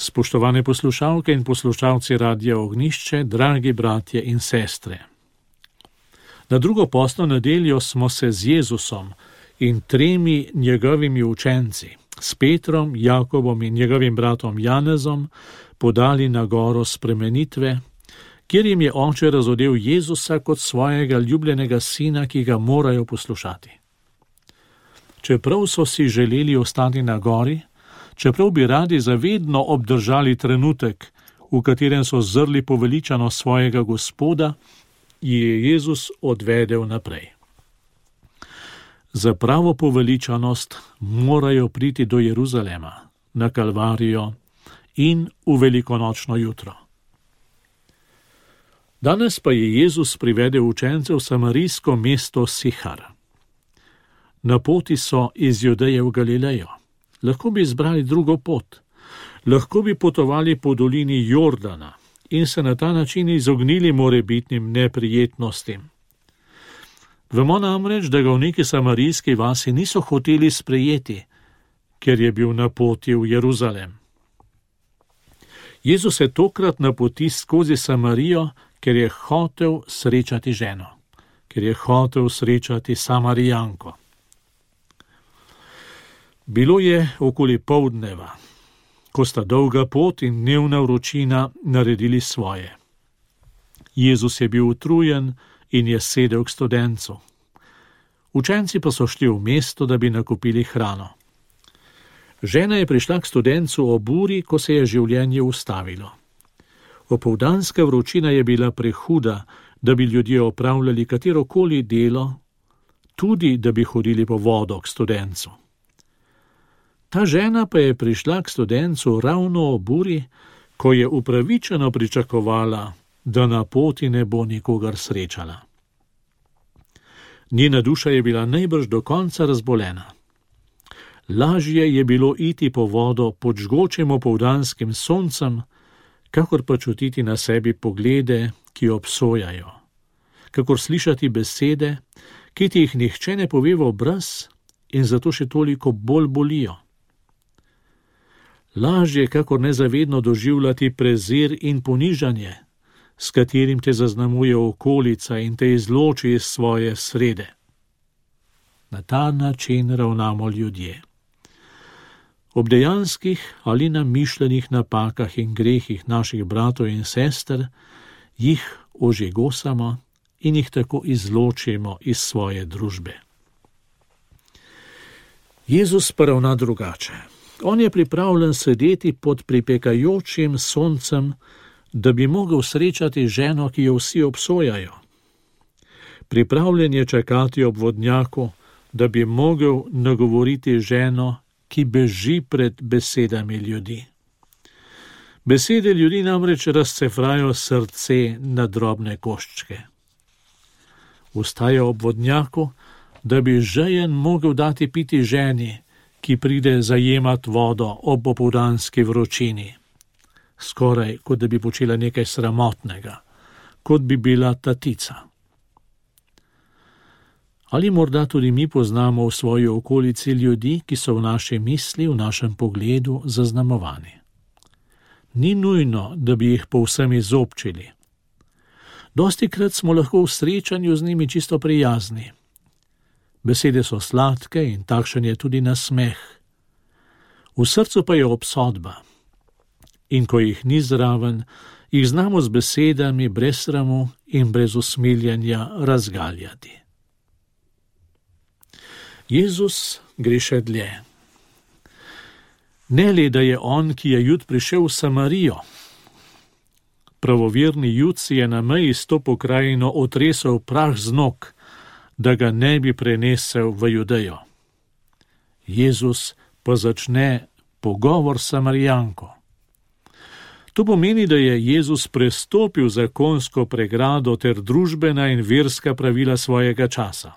Spoštovane poslušalke in poslušalci Radia Ognjišče, dragi bratje in sestre. Na drugo postno nedeljo smo se z Jezusom in 3 njegovimi učenci, s Petrom, Jakobom in njegovim bratom Janezom, podali na goro spremenitve, kjer jim je oče razodel Jezusa kot svojega ljubljenega sina, ki ga morajo poslušati. Čeprav so si želeli ostati na gori, čeprav bi radi zavedno obdržali trenutek, v katerem so zrli poveličano svojega Gospoda, je Jezus odvedel naprej. Za pravo poveličanost morajo priti do Jeruzalema, na Kalvarijo in v velikonočno jutro. Danes pa je Jezus privedel učence v samarijsko mesto Sihar. Na poti so iz Judeje v Galilejo. Lahko bi izbrali drugo pot. Lahko bi potovali po dolini Jordana in se na ta način izognili morebitnim neprijetnostim. Vemo namreč, da ga v neki samarijski vasi niso hoteli sprejeti, ker je bil na poti v Jeruzalem. Jezus se tokrat napoti skozi Samarijo, ker je hotel srečati ženo, ker je hotel srečati Samarijanko. Bilo je okoli poldneva, ko sta dolga pot in dnevna vročina naredili svoje. Jezus je bil utrujen in je sedel k studencu. Učenci pa so šli v mesto, da bi nakupili hrano. Žena je prišla k studencu ob uri, ko se je življenje ustavilo. Opoldanska vročina je bila prehuda, da bi ljudje opravljali katerokoli delo, tudi da bi hodili po vodo k studencu. Ta žena pa je prišla k studencu ravno ob uri, ko je upravičeno pričakovala, da na poti ne bo nikogar srečala. Njena duša je bila najbrž do konca razbolena. Lažje je bilo iti po vodo pod žgočim opoldanskim soncem, kakor pa čutiti na sebi poglede, ki obsojajo, kakor slišati besede, ki ti jih nihče ne pove v obraz in zato še toliko bolj bolijo. Lažje, kakor nezavedno doživljati prezir in ponižanje, s katerim te zaznamuje okolica in te izloči iz svoje srede. Na ta način ravnamo ljudje. Ob dejanskih ali namišljenih napakah in grehih naših bratov in sester jih ožigosamo in jih tako izločimo iz svoje družbe. Jezus pa ravna drugače. On je pripravljen sedeti pod pripekajočim soncem, da bi mogel srečati ženo, ki jo vsi obsojajo. Pripravljen je čakati ob vodnjaku, da bi mogel nagovoriti ženo, ki beži pred besedami ljudi. Besede ljudi namreč razcefrajo srce na drobne koščke. Vstaja ob vodnjaku, da bi žejen mogel dati piti ženi, ki pride zajemat vodo ob opoldanski vročini. Skoraj, kot da bi počela nekaj sramotnega, kot bi bila tatica. Ali morda tudi mi poznamo v svoji okolici ljudi, ki so v naši misli, v našem pogledu zaznamovani. Ni nujno, da bi jih povsem izobčili. Dostikrat smo lahko v srečanju z njimi čisto prijazni. Besede so sladke in takšen je tudi nasmeh. V srcu pa je obsodba. In ko jih ni zraven, jih znamo z besedami brez sramu in brez usmiljenja razgaljati. Jezus gre še dlje. Ne le, da je on, ki je Jud prišel v Samarijo. Pravoverni Jud si je na meji s to pokrajino otresel prah z nog, da ga ne bi prenesel v Judejo. Jezus pa začne pogovor s Samarijanko. To pomeni, da je Jezus prestopil zakonsko pregrado ter družbena in verska pravila svojega časa.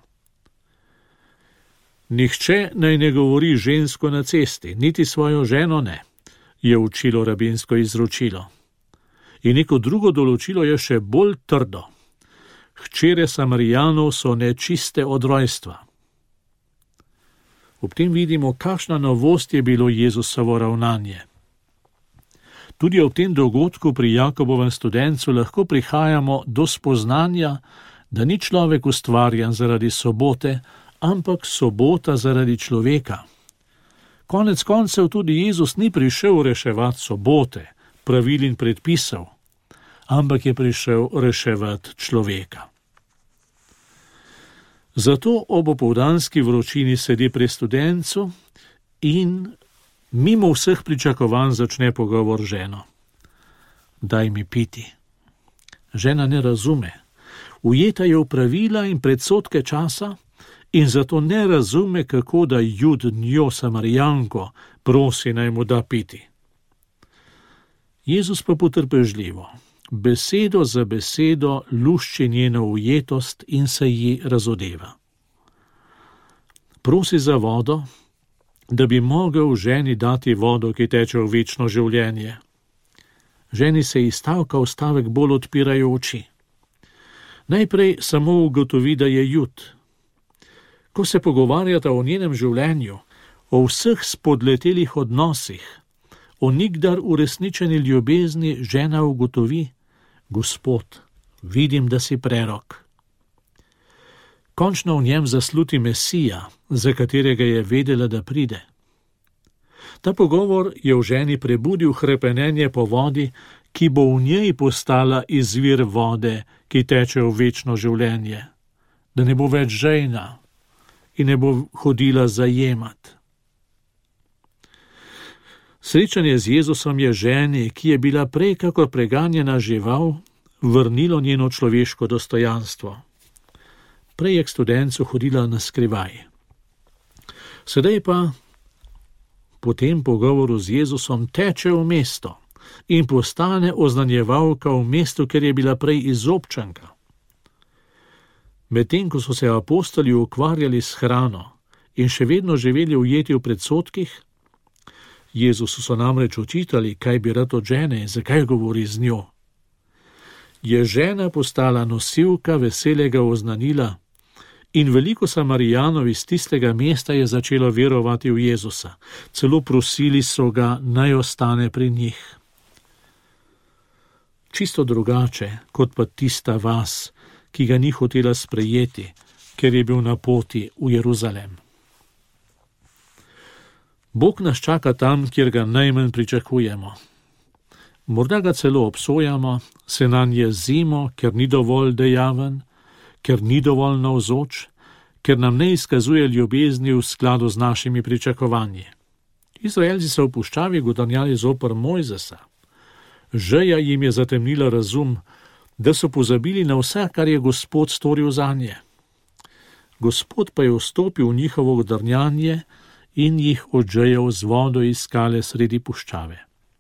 Nihče naj ne govori žensko na cesti, niti svojo ženo ne, je učilo rabinsko izročilo. In neko drugo določilo je še bolj trdo. Hčere Samarijanov so nečiste od rojstva. Ob tem vidimo, kakšna novost je bilo Jezusovo ravnanje. Tudi ob tem dogodku pri Jakobovem studencu lahko prihajamo do spoznanja, da ni človek ustvarjan zaradi sobote, ampak sobota zaradi človeka. Konec koncev tudi Jezus ni prišel reševati sobote, pravil in predpisov, ampak je prišel reševati človeka. Zato ob opoldanski vročini sedi pri studencu in mimo vseh pričakovanj začne pogovor z ženo. Daj mi piti. Žena ne razume. Ujeta je v pravila in predsodke časa in zato ne razume, kako da Jud njo Samarijanko prosi, naj mu da piti. Jezus pa potrpežljivo, besedo za besedo lušči njeno ujetost in se ji razodeva. Prosi za vodo, da bi mogel ženi dati vodo, ki teče v večno življenje. Ženi se iz stavka v stavek bolj odpirajo oči. Najprej samo ugotovi, da je Jud. Ko se pogovarjata o njenem življenju, o vseh spodletelih odnosih, o nikdar uresničeni ljubezni, žena ugotovi: Gospod, vidim, da si prerok. Končno v njem zasluti Mesija, za katerega je vedela, da pride. Ta pogovor je v ženi prebudil hrepenenje po vodi, ki bo v njej postala izvir vode, ki teče v večno življenje, da ne bo več žejna in ne bo hodila zajemat. Srečanje z Jezusom je ženi, ki je bila prej kakor preganjena žival, vrnilo njeno človeško dostojanstvo. Prej je k studencu hodila na skrivaj. Sedaj pa po tem pogovoru z Jezusom teče v mesto in postane oznanjevalka v mestu, ker je bila prej izobčanka. Medtem ko so se apostoli ukvarjali s hrano in še vedno živeli ujeti v predsodkih, Jezusu so namreč očitali, kaj bi rad od žene in zakaj govori z njo. Je žena postala nosilka veselega oznanila in veliko Samarijanov iz tistega mesta je začelo verovati v Jezusa. Celo prosili so ga, naj ostane pri njih. Čisto drugače, kot pa tista vas, ki ga ni hotela sprejeti, ker je bil na poti v Jeruzalem. Bog nas čaka tam, kjer ga najmanj pričakujemo. Morda ga celo obsojamo, se nanj jezimo, ker ni dovolj dejaven, ker ni dovolj navzoč, ker nam ne izkazuje ljubezni v skladu z našimi pričakovanji. Izraelci so v puščavi godrnjali zoper Mojzesa. Žeja jim je zatemnila razum, da so pozabili na vse, kar je Gospod storil zanje. Gospod pa je vstopil v njihovo godrnjanje in jih odžejal z vodo iz skale sredi puščave.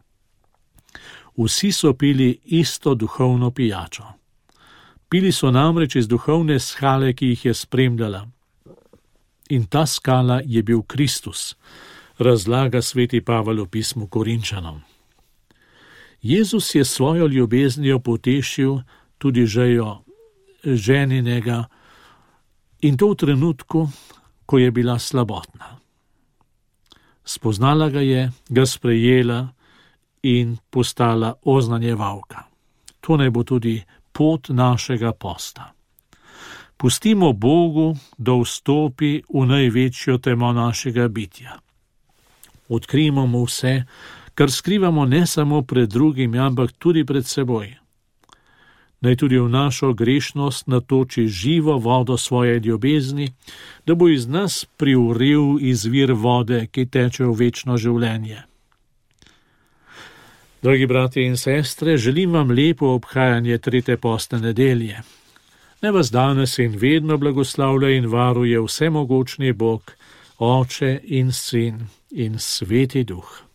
Vsi so pili isto duhovno pijačo. Pili so namreč iz duhovne skale, ki jih je spremljala. In ta skala je bil Kristus, razlaga sveti Pavel v pismu Korinčanom. Jezus je svojo ljubeznijo potešil tudi žejo ženinega in to v trenutku, ko je bila slabotna. Spoznala ga je, ga sprejela in postala oznanjevalka. To naj bo tudi pot našega posta. Pustimo Bogu, da vstopi v največjo temo našega bitja. Odkrijmo mu vse, kar skrivamo ne samo pred drugimi, ampak tudi pred seboj. Naj tudi v našo grešnost natoči živo vodo svoje ljubezni, da bo iz nas privrel izvir vode, ki teče v večno življenje. Dragi bratje in sestre, želim vam lepo obhajanje 3. postne nedelje. Naj vas danes in vedno blagoslavlja in varuje vsemogočni Bog, Oče in Sin in Sveti Duh.